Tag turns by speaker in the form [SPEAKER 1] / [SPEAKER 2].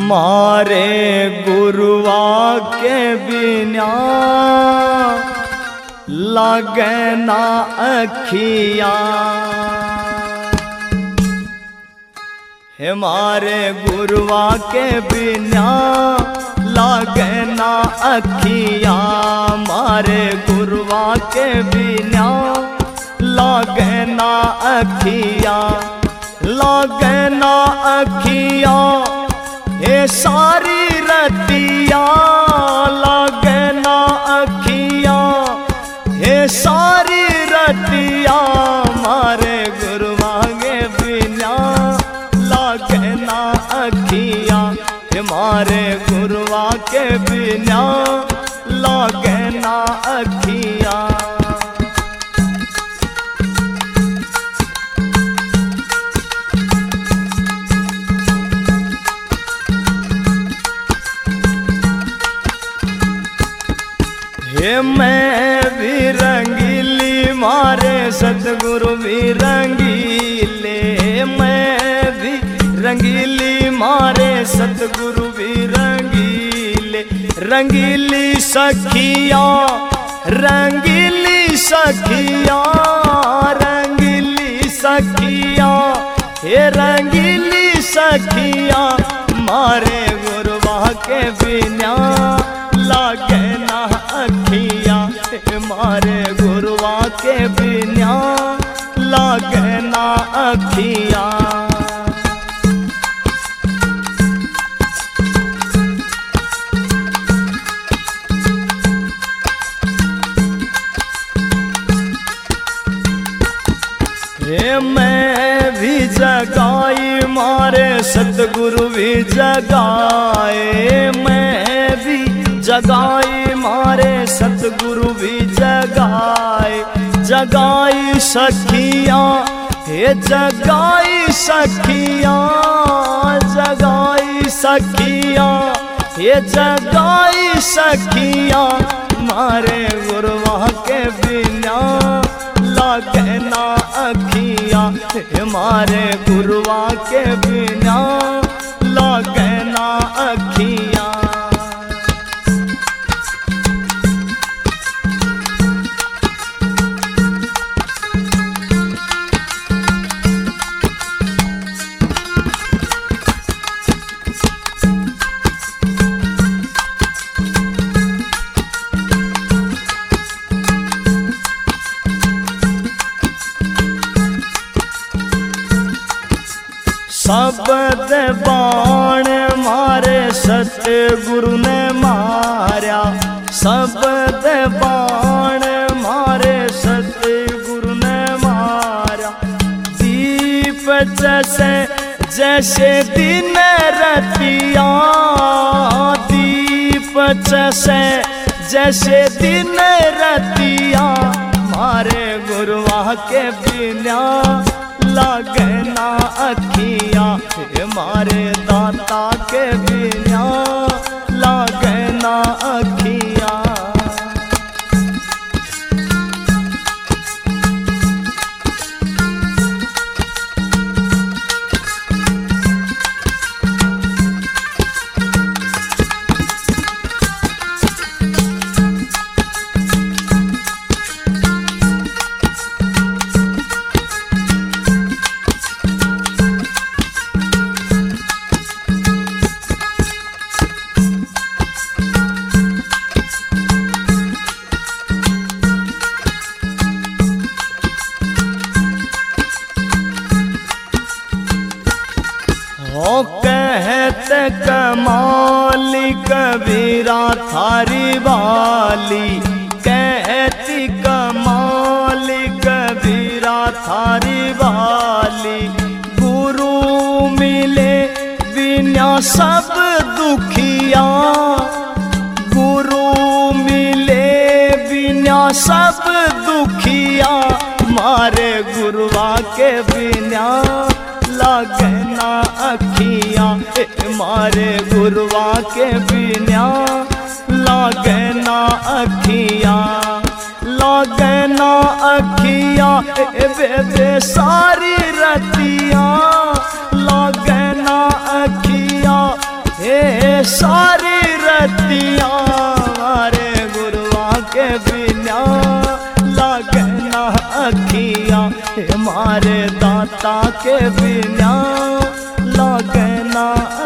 [SPEAKER 1] मारे गुरुआ के बिना लागे ना अखिया। हमारे गुरुआ के बिना लागे ना अखिया। मारे गुरुआ के बिना लागे ना अखिया। लागे ना अखिया हे सारी रतिया। लागे ना अखिया हे सारी रतिया। मारे गुरुआ के बिना लागे ना अखिया। मारे गुरुआ के बिना लागे ना अखिया। हे मैं भी रंगीली मारे सतगुरु भी रंगीले। मैं भी रंगीली मारे सतगुरु भी रंगीले। रंगीली सखिया रंगीली सखिया। रंगीली सखिया हे रंगीली सखिया। मारे गुरुआ के बिना लागे ना अखिया। मारे गुरुआ के बिना लागे ना अखिया। मैं भी जगाई मारे सतगुरु भी जगाए। मैं भी जगाई मारे सतगुरु भी जगाए। जगाई सखिया हे जगाई सखिया। जगाई सखिया हे जगाई सखिया। मारे गुरुआ के बिना लागे ना अखिया। मारे गुरुआ के बिना लागे ना अखिया। शब्द बाण मारे सतगुरु ने मारा। शब्द बाण मारे सतगुरु ने मारा। दीप जैसे जैसे दिन रतिया। दीप जैसे जैसे दिन रतिया। मारे गुरुआ के बिना लागे ना अखिया। मारे दाता के बिना लागे ना अखिया। कहते कमाली कबीरा थारी वाली। कहती कमाली कबीरा थारी वाली। गुरु मिले बिना सब दुखिया। गुरु मिले बिना सब दुखिया। मारे गुरुआ के बिना लागे ना अखिया। मारे गुरुआ के बिना लागे ना अखिया। लागे ना अखिया बे सारी रतिया। लागे ना अखिया हे बिना लागे ना अखियाँ, हमारे दाता के बिना लागे ना